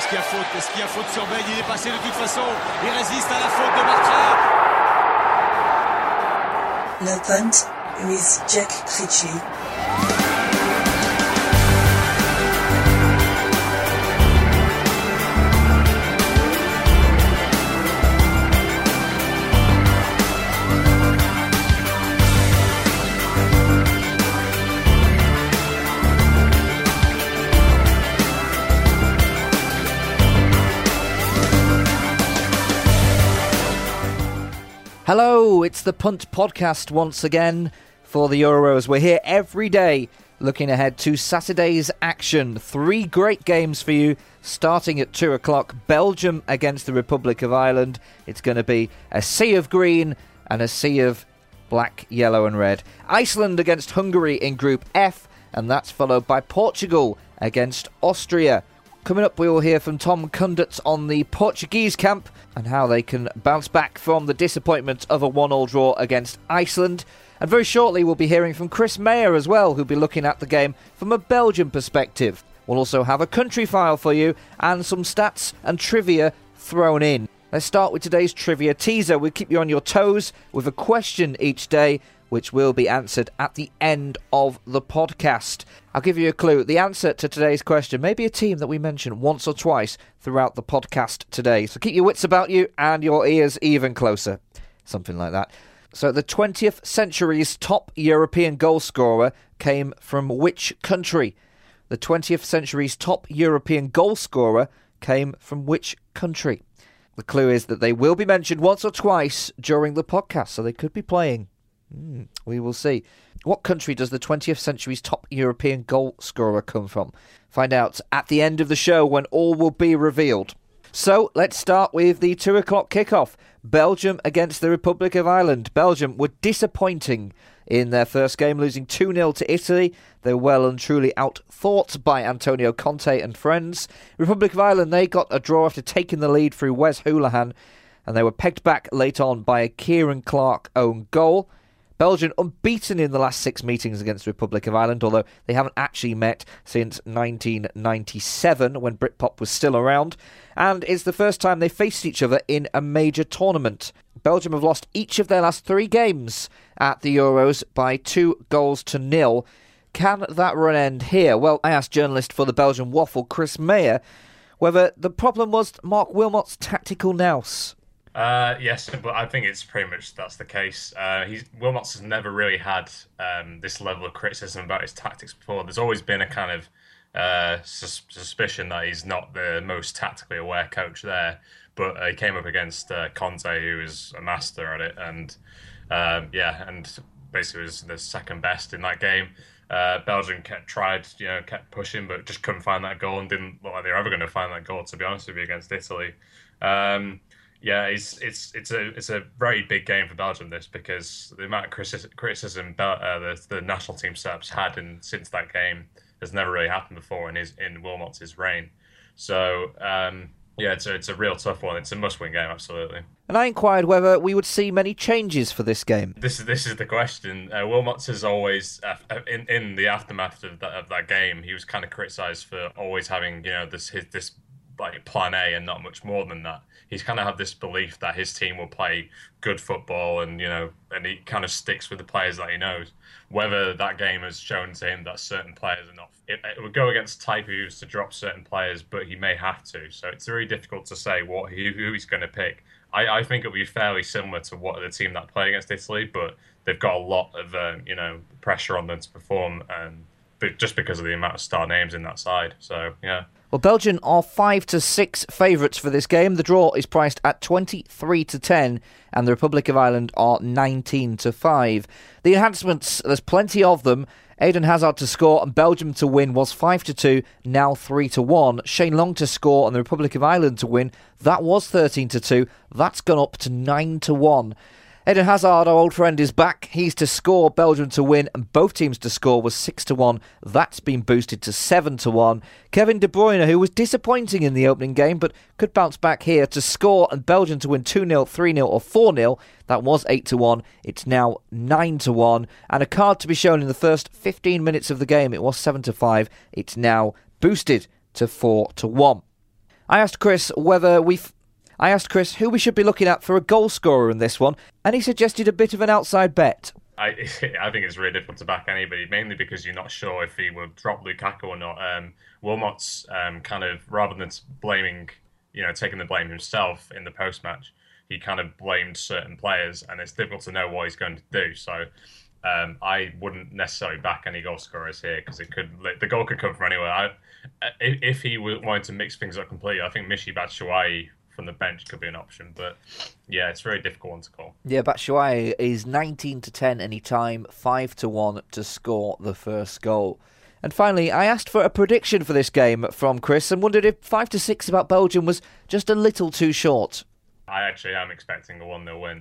Est-ce qu'il y a faute? Est-ce qu'il y a faute sur Veil? Il est passé de toute façon. Il résiste à la faute de Bartra. No punt with Jack Ritchie. Hello, it's the Punt Podcast once again for the Euros. We're here every day looking ahead to Saturday's action. 3 great games for you starting at 2 o'clock. Belgium against the Republic of Ireland. It's going to be a sea of green and a sea of black, yellow and red. Iceland against Hungary in Group F, and that's followed by Portugal against Austria. Coming up, we will hear from Tom Kundert on the Portuguese camp and how they can bounce back from the disappointment of a 1-1 draw against Iceland. And very shortly, we'll be hearing from Chris Mayer as well, who'll be looking at the game from a Belgian perspective. We'll also have a country file for you and some stats and trivia thrown in. Let's start with today's trivia teaser. We'll keep you on your toes with a question each day, which will be answered at the end of the podcast. I'll give you a clue. The answer to today's question may be a team that we mention once or twice throughout the podcast today. So keep your wits about you and your ears even closer. Something like that. So the 20th century's top European goal scorer came from which country? The 20th century's top European goal scorer came from which country? The clue is that they will be mentioned once or twice during the podcast, so they could be playing. We will see. What country does the 20th century's top European goal scorer come from? Find out at the end of the show when all will be revealed. So let's start with the 2 o'clock kickoff. Belgium against the Republic of Ireland. Belgium were disappointing in their first game, losing 2-0 to Italy. They were well and truly outthought by Antonio Conte and friends. Republic of Ireland, they got a draw after taking the lead through Wes Hoolahan, and they were pegged back late on by a Kieran Clark own goal. Belgium unbeaten in the last 6 meetings against the Republic of Ireland, although they haven't actually met since 1997 when Britpop was still around, and it's the first time they faced each other in a major tournament. Belgium have lost each of their last 3 games at the Euros by 2-0. Can that run end here? Well, I asked journalist for the Belgian Waffle, Chris Mayer, whether the problem was Mark Wilmot's tactical nous. Yes, but I think it's pretty much that's the case. Wilmots has never really had this level of criticism about his tactics before. There's always been a kind of suspicion that he's not the most tactically aware coach there. But he came up against Conte, who is a master at it, and and basically was the second best in that game. Belgium kept pushing, but just couldn't find that goal and didn't look like they were ever going to find that goal, to be honest with you, against Italy. It's a very big game for Belgium, this, because the amount of criticism the national team setups had since that game has never really happened before in Wilmot's reign. So it's a real tough one. It's a must-win game, absolutely. And I inquired whether we would see many changes for this game. This is the question. Wilmots has always, in the aftermath of that game, he was kind of criticised for always having this like plan A and not much more than that. He's kind of had this belief that his team will play good football and he kind of sticks with the players that he knows. Whether that game has shown to him that certain players are not... It would go against type who used to drop certain players, but he may have to. So it's very difficult to say who he's going to pick. I think it'll be fairly similar to what the team that played against Italy, but they've got a lot of pressure on them to perform, but just because of the amount of star names in that side. So, yeah. Well, Belgium are 5-6 favourites for this game. The draw is priced at 23-10, and the Republic of Ireland are 19-5. The enhancements, there's plenty of them. Eden Hazard to score and Belgium to win was 5-2, now 3-1. Shane Long to score and the Republic of Ireland to win, that was 13-2. That's gone up to 9-1. Eden Hazard, our old friend, is back. He's to score, Belgium to win, and both teams to score was 6-1. That's been boosted to 7-1. Kevin De Bruyne, who was disappointing in the opening game, but could bounce back here to score and Belgium to win 2-0, 3-0 or 4-0. That was 8-1. It's now 9-1. And a card to be shown in the first 15 minutes of the game. It was 7-5. It's now boosted to 4-1. I asked Chris who we should be looking at for a goal scorer in this one, and he suggested a bit of an outside bet. I think it's really difficult to back anybody, mainly because you're not sure if he will drop Lukaku or not. Wilmot's kind of, rather than blaming, taking the blame himself in the post-match, he kind of blamed certain players, and it's difficult to know what he's going to do. So I wouldn't necessarily back any goal scorers here, because the goal could come from anywhere. If he wanted to mix things up completely, I think Michy Batshuayi from the bench could be an option, but yeah, it's a very difficult one to call. Yeah, Batshuayi is 19-10 anytime, 5-1 to score the first goal. And finally, I asked for a prediction for this game from Chris and wondered if 5-6 about Belgium was just a little too short. I actually am expecting a 1-0 win.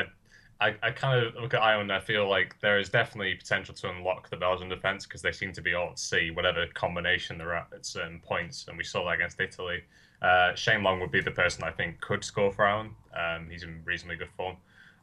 I kind of look at Ireland and I feel like there is definitely potential to unlock the Belgian defence, because they seem to be all at sea, whatever combination they're at certain points, and we saw that against Italy. Shane Long would be the person I think could score for Ireland. He's in reasonably good form.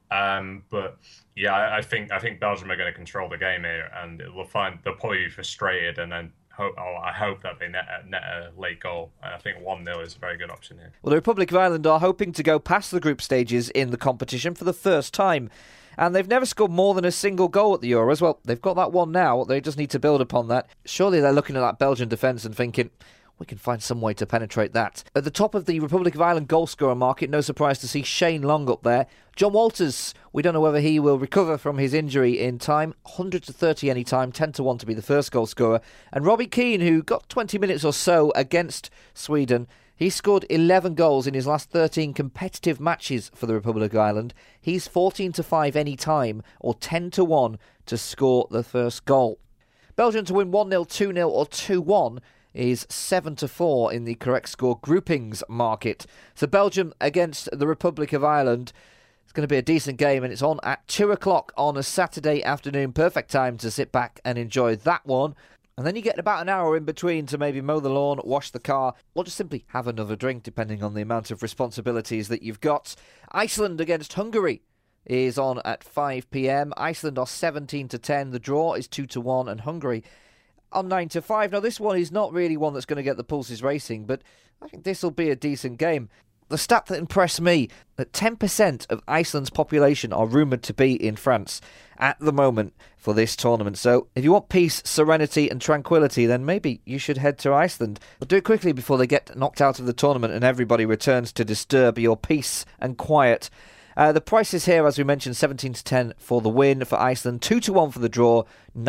But yeah, I think Belgium are going to control the game here, and they'll probably be frustrated, and then I hope that they net a late goal. And I think 1-0 is a very good option here. Well, the Republic of Ireland are hoping to go past the group stages in the competition for the first time. And they've never scored more than a single goal at the Euros. Well, they've got that one now. They just need to build upon that. Surely they're looking at that Belgian defence and thinking, we can find some way to penetrate that. At the top of the Republic of Ireland goal scorer market, no surprise to see Shane Long up there. John Walters, we don't know whether he will recover from his injury in time. 100-30 any time, 10-1 to be the first goal scorer. And Robbie Keane, who got 20 minutes or so against Sweden, he scored 11 goals in his last 13 competitive matches for the Republic of Ireland. He's 14-5 any time, or 10-1 to score the first goal. Belgium to win 1-0, 2-0 or 2-1 is 7-4 in the correct score groupings market. So Belgium against the Republic of Ireland. It's going to be a decent game, and it's on at 2 o'clock on a Saturday afternoon. Perfect time to sit back and enjoy that one. And then you get about an hour in between to maybe mow the lawn, wash the car, or just simply have another drink, depending on the amount of responsibilities that you've got. Iceland against Hungary is on at 5 p.m. Iceland are 17-10. The draw is 2-1, and Hungary on 9-5. Now, this one is not really one that's going to get the pulses racing, but I think this will be a decent game. The stat that impressed me, that 10% of Iceland's population are rumoured to be in France at the moment for this tournament. So if you want peace, serenity and tranquility, then maybe you should head to Iceland. But do it quickly before they get knocked out of the tournament and everybody returns to disturb your peace and quiet. The prices here, as we mentioned, 17-10 for the win for Iceland, 2-1 for the draw,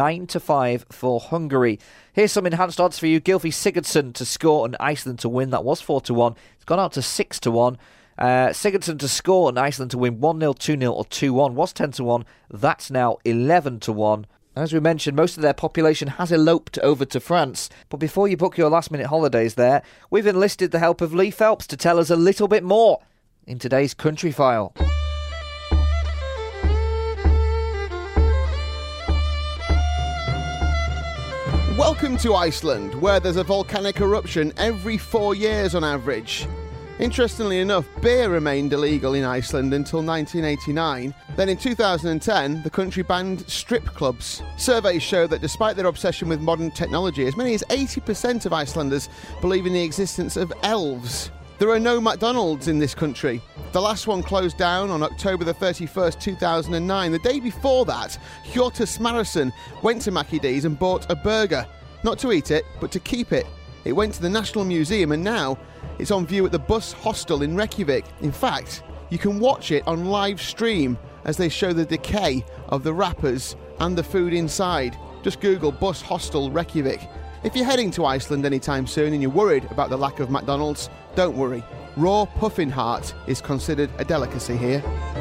9-5 for Hungary. Here's some enhanced odds for you. Gylfi Sigurdsson to score and Iceland to win. That was 4-1. It's gone out to 6-1. Sigurdsson to score and Iceland to win 1-0, 2-0 or 2-1 was 10-1. That's now 11-1. As we mentioned, most of their population has eloped over to France. But before you book your last-minute holidays there, we've enlisted the help of Lee Phelps to tell us a little bit more in today's Country File. Welcome to Iceland, where there's a volcanic eruption every 4 years on average. Interestingly enough, beer remained illegal in Iceland until 1989. Then in 2010, the country banned strip clubs. Surveys show that despite their obsession with modern technology, as many as 80% of Icelanders believe in the existence of elves. There are no McDonald's in this country. The last one closed down on October the 31st, 2009. The day before that, Hjortur Smárason went to Mackie D's and bought a burger. Not to eat it, but to keep it. It went to the National Museum and now it's on view at the Bus Hostel in Reykjavik. In fact, you can watch it on live stream as they show the decay of the wrappers and the food inside. Just Google Bus Hostel Reykjavik. If you're heading to Iceland anytime soon and you're worried about the lack of McDonald's, don't worry. Raw puffin heart is considered a delicacy here.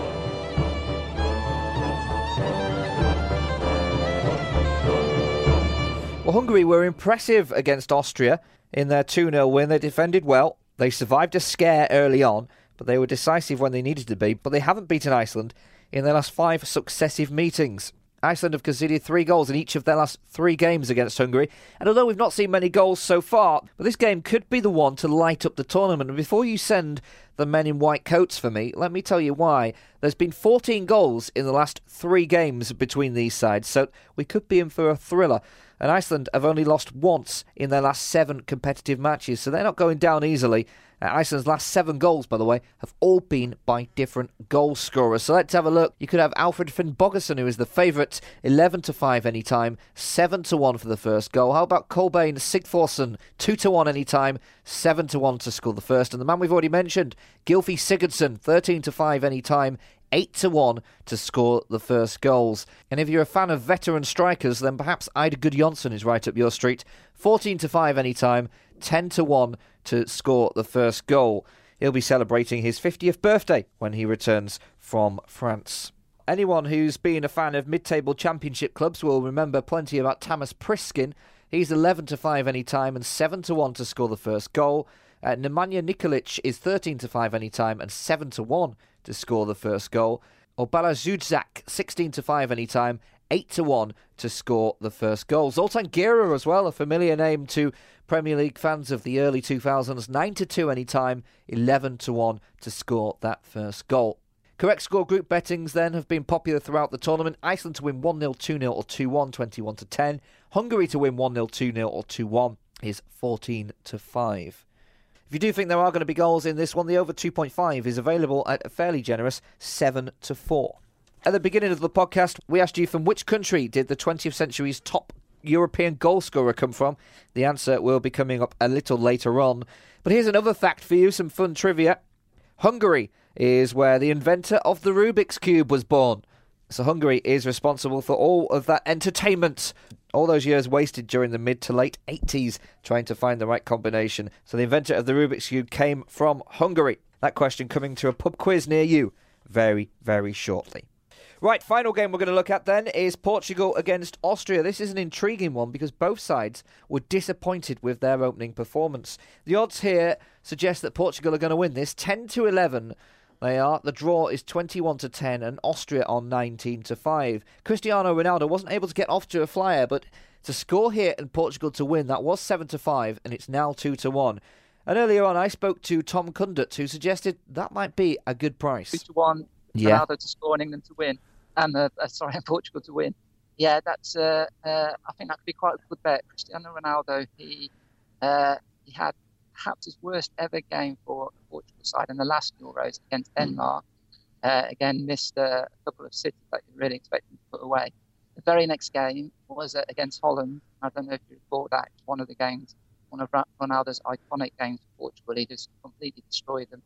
Well, Hungary were impressive against Austria in their 2-0 win. They defended well. They survived a scare early on, but they were decisive when they needed to be. But they haven't beaten Iceland in their last 5 successive meetings. Iceland have conceded 3 goals in each of their last 3 games against Hungary. And although we've not seen many goals so far, but this game could be the one to light up the tournament. And before you send the men in white coats for me, let me tell you why. There's been 14 goals in the last 3 games between these sides, so we could be in for a thriller. And Iceland have only lost once in their last 7 competitive matches, so they're not going down easily. Iceland's last 7 goals, by the way, have all been by different goal scorers. So let's have a look. You could have Alfred Finnbogason, who is the favourite, 11-5 anytime, 7-1 for the first goal. How about Kolbeinn Sigthorsson, 2-1 anytime, 7-1 to score the first. And the man we've already mentioned, Gylfi Sigurdsson, 13-5 anytime, 8-1 to score the first goals. And if you're a fan of veteran strikers, then perhaps Eidur Gudjonsson is right up your street. 14-5 anytime, 10-1 to score the first goal. He'll be celebrating his 50th birthday when he returns from France. Anyone who's been a fan of mid-table championship clubs will remember plenty about Tamas Priskin. He's 11-5 anytime and 7-1 to score the first goal. Nemanja Nikolic is 13-5 anytime and 7-1 to score the first goal. Or Bala Zudzak, 16-5 anytime, 8-1 to score the first goal. Zoltan Gera as well, a familiar name to Premier League fans of the early 2000s, 9-2 anytime, 11-1 to score that first goal. Correct score group bettings then have been popular throughout the tournament. Iceland to win 1-0, 2-0 or 2-1, 21-10. Hungary to win 1-0, 2-0 or 2-1 is 14-5. If you do think there are going to be goals in this one, the over 2.5 is available at a fairly generous 7-4. At the beginning of the podcast, we asked you from which country did the 20th century's top European goal scorer come from. The answer will be coming up a little later on. But here's another fact for you, some fun trivia. Hungary is where the inventor of the Rubik's Cube was born. So Hungary is responsible for all of that entertainment. All those years wasted during the mid to late 80s trying to find the right combination. So the inventor of the Rubik's Cube came from Hungary. That question coming to a pub quiz near you very, very shortly. Right, final game we're going to look at then is Portugal against Austria. This is an intriguing one because both sides were disappointed with their opening performance. The odds here suggest that Portugal are going to win this 10-11. They are. The draw is 21-10 and Austria on 19-5. Cristiano Ronaldo wasn't able to get off to a flyer, but to score here and Portugal to win, that was 7-5 and it's now 2-1. And earlier on I spoke to Tom Cundert, who suggested that might be a good price. 2-1, Ronaldo to score and England to win. And Portugal to win. Yeah, that's. I think that could be quite a good bet. Cristiano Ronaldo, he had perhaps his worst ever game for the Portugal side in the last Euros against Denmark. Again, missed a couple of sitters that you really expect him to put away. The very next game was against Holland. I don't know if you recall that. It's one of the games, one of Ronaldo's iconic games for Portugal. He just completely destroyed them.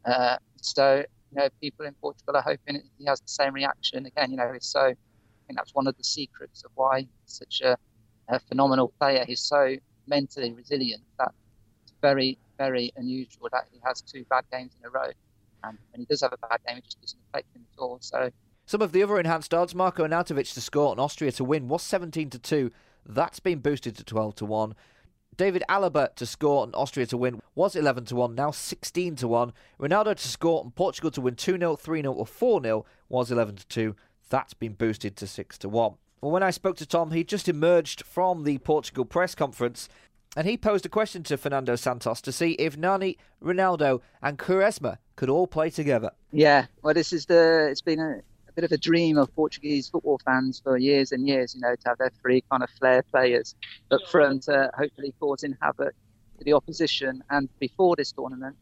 So. People in Portugal are hoping he has the same reaction again. I think that's one of the secrets of why he's such a phenomenal player. He's so mentally resilient that it's very, very unusual that he has 2 bad games in a row. And when he does have a bad game, it just doesn't affect him at all. So some of the other enhanced odds, Marko Arnautovic to score and Austria to win was 17-2. That's been boosted to 12-1. David Alaba to score and Austria to win was 11-1, now 16-1. Ronaldo to score and Portugal to win 2-0, 3-0 or 4-0 was 11-2. That's been boosted to 6-1. Well, when I spoke to Tom, he'd just emerged from the Portugal press conference and he posed a question to Fernando Santos to see if Nani, Ronaldo and Quaresma could all play together. Yeah, well, it's been a bit of a dream of Portuguese football fans for years and years, to have their 3 kind of flair players up front, hopefully causing havoc to the opposition. And before this tournament,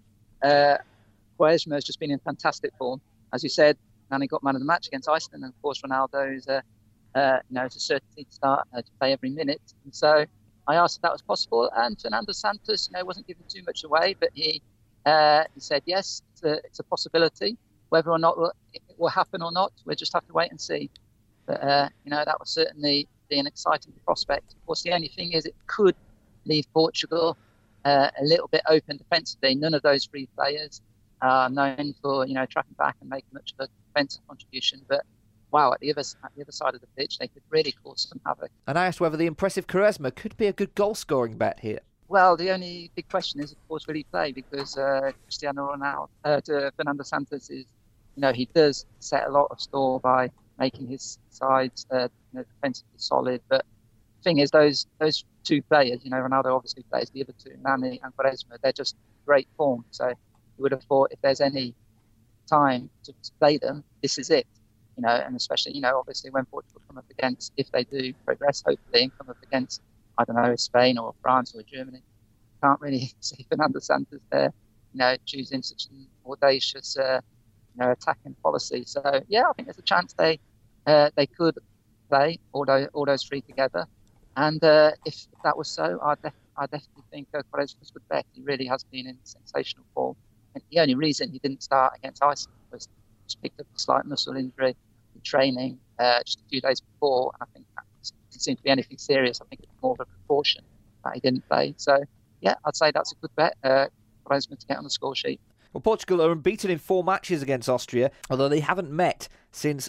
Quaresma has just been in fantastic form. As you said, Nani got man of the match against Iceland, and of course Ronaldo is it's a certainty to start to play every minute. And so I asked if that was possible, and Fernando Santos, wasn't giving too much away, but he said yes, it's a possibility. Whether or not it will happen or not, we'll just have to wait and see. But, that would certainly be an exciting prospect. Of course, the only thing is it could leave Portugal a little bit open defensively. None of those 3 players are known for, tracking back and making much of a defensive contribution. But, wow, at the other side of the pitch, they could really cause some havoc. And I asked whether the impressive Quaresma could be a good goal-scoring bet here. Well, the only big question is, of course, will he play? Because Cristiano Ronaldo, Fernando Santos is, he does set a lot of store by making his sides defensively solid. But the thing is, those 2 players, Ronaldo obviously plays, the other 2, Nani and Quaresma, they're just great form. So you would have thought if there's any time to play them, this is it. And especially, obviously when Portugal come up against, if they do progress, hopefully, and come up against, I don't know, Spain or France or Germany, can't really see Fernando Santos there choosing such an audacious, attacking policy. So yeah, I think there's a chance they could play all those three together. And if that was so, I definitely think Quaresma was a good bet. He really has been in sensational form. And the only reason he didn't start against Iceland was just picked up a slight muscle injury in training just a few days before. I think that didn't seem to be anything serious. I think it's more of a precaution that he didn't play. So yeah, I'd say that's a good bet. Quaresma to get on the score sheet. Well, Portugal are unbeaten in 4 matches against Austria, although they haven't met since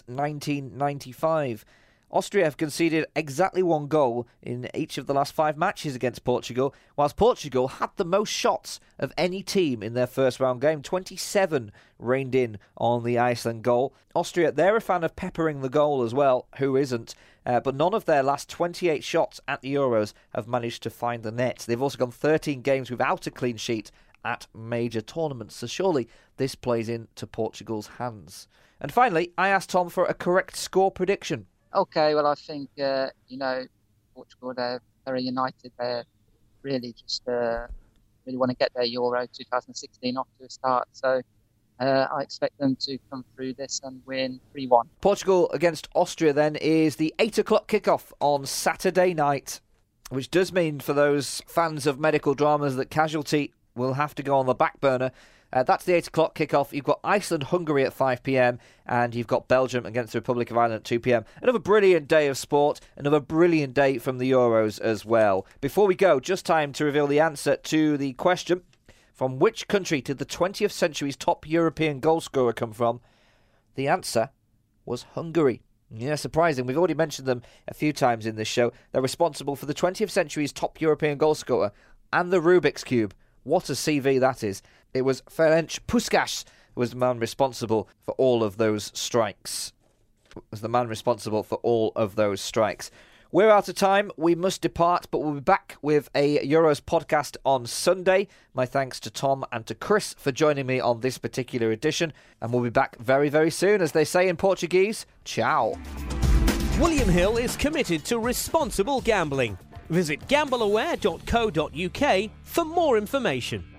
1995. Austria have conceded exactly 1 goal in each of the last 5 matches against Portugal, whilst Portugal had the most shots of any team in their first round game. 27 reined in on the Iceland goal. Austria, they're a fan of peppering the goal as well, who isn't? But none of their last 28 shots at the Euros have managed to find the net. They've also gone 13 games without a clean sheet at major tournaments, so surely this plays into Portugal's hands. And finally, I asked Tom for a correct score prediction. Okay, well, I think, Portugal, they're very united. They really just really want to get their Euro 2016 off to a start. So I expect them to come through this and win 3-1. Portugal against Austria then is the 8 o'clock kickoff on Saturday night, which does mean for those fans of medical dramas that Casualty will have to go on the back burner. That's the 8 o'clock kickoff. You've got Iceland-Hungary at 5 p.m. and you've got Belgium against the Republic of Ireland at 2 p.m. Another brilliant day of sport, another brilliant day from the Euros as well. Before we go, just time to reveal the answer to the question: from which country did the 20th century's top European goalscorer come from? The answer was Hungary. Yeah, surprising. We've already mentioned them a few times in this show. They're responsible for the 20th century's top European goalscorer and the Rubik's Cube. What a CV that is. It was Ferenc Puskás who was the man responsible for all of those strikes. We're out of time. We must depart, but we'll be back with a Euros podcast on Sunday. My thanks to Tom and to Chris for joining me on this particular edition. And we'll be back very, very soon. As they say in Portuguese, ciao. William Hill is committed to responsible gambling. Visit gambleaware.co.uk for more information.